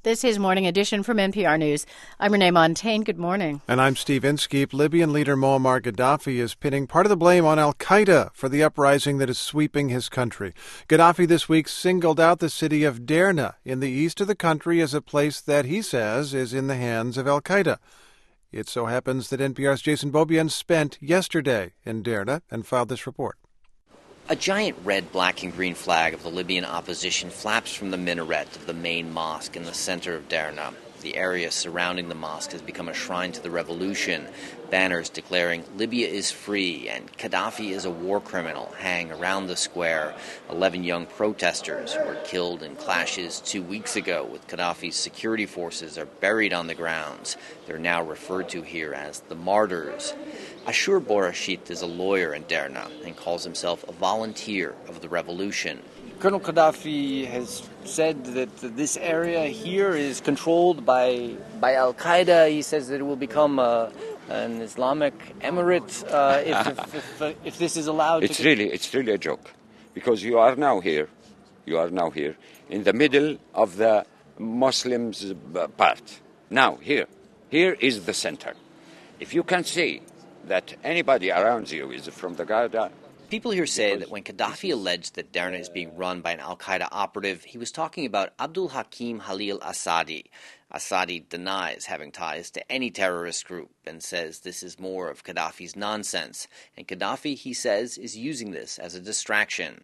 This is Morning Edition from NPR News. I'm Renee Montaigne. Good morning. And I'm Steve Inskeep. Libyan leader Muammar Gaddafi is pinning part of the blame on al-Qaeda for the uprising that is sweeping his country. Gaddafi this week singled out the city of Derna in the east of the country as a place that he says is in the hands of al-Qaeda. It so happens that NPR's Jason Beaubien spent yesterday in Derna and filed this report. A giant red, black, and green flag of the Libyan opposition flaps from the minaret of the main mosque in the center of Derna. The area surrounding the mosque has become a shrine to the revolution. Banners declaring Libya is free and Gaddafi is a war criminal hang around the square. 11 young protesters who were killed in clashes 2 weeks ago with Gaddafi's security forces are buried on the grounds. They're now referred to here as the martyrs. Ashur Borashit is a lawyer in Derna and calls himself a volunteer of the revolution. Colonel Gaddafi has said that this area here is controlled by al-Qaeda. He says that it will become an Islamic emirate if this is allowed. It's really a joke, because you are now here in the middle of the Muslims part. Now here is the center. If you can see that anybody around you is from the Qaeda. People here say that when Gaddafi alleged that Derna is being run by an al-Qaeda operative, he was talking about Abdul Hakim Halil Assadi. Assadi denies having ties to any terrorist group and says this is more of Gaddafi's nonsense. And Gaddafi, he says, is using this as a distraction.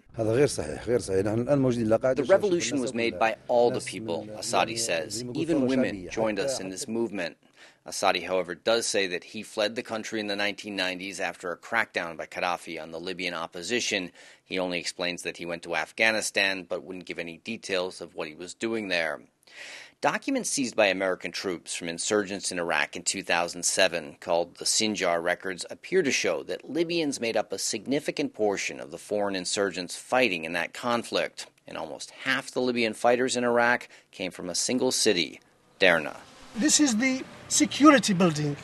The revolution was made by all the people, Assadi says. Even women joined us in this movement. Assadi, however, does say that he fled the country in the 1990s after a crackdown by Gaddafi on the Libyan opposition. He only explains that he went to Afghanistan, but wouldn't give any details of what he was doing there. Documents seized by American troops from insurgents in Iraq in 2007, called the Sinjar records, appear to show that Libyans made up a significant portion of the foreign insurgents fighting in that conflict. And almost half the Libyan fighters in Iraq came from a single city, Derna. This is the security building.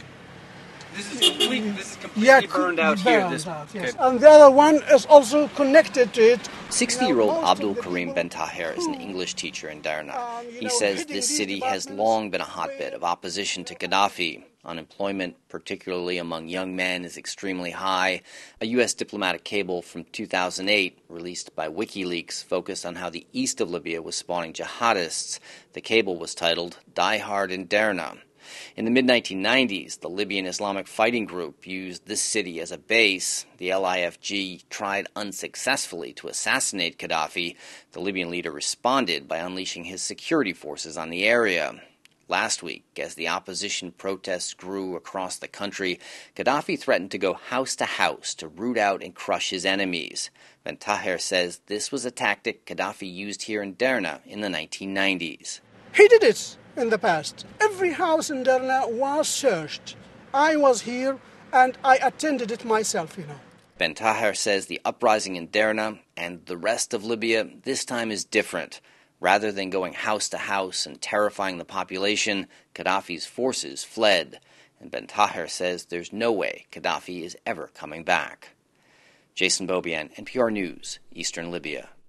This is completely burned out here. Yes. And the other one is also connected to it. 60-year-old Abdul Karim Ben Taher is an English teacher in Derna. He says this city has long been a hotbed of opposition to Gaddafi. Unemployment, particularly among young men, is extremely high. A U.S. diplomatic cable from 2008, released by WikiLeaks, focused on how the east of Libya was spawning jihadists. The cable was titled Die Hard in Derna. In the mid-1990s, the Libyan Islamic Fighting Group used this city as a base. The LIFG tried unsuccessfully to assassinate Gaddafi. The Libyan leader responded by unleashing his security forces on the area. Last week, as the opposition protests grew across the country, Gaddafi threatened to go house to house to root out and crush his enemies. Ben Taher says this was a tactic Gaddafi used here in Derna in the 1990s. He did it in the past. Every house in Derna was searched. I was here and I attended it myself, Ben Taher says the uprising in Derna and the rest of Libya this time is different. Rather than going house to house and terrifying the population, Gaddafi's forces fled. And Ben Taher says there's no way Gaddafi is ever coming back. Jason Beaubien, NPR News, Eastern Libya.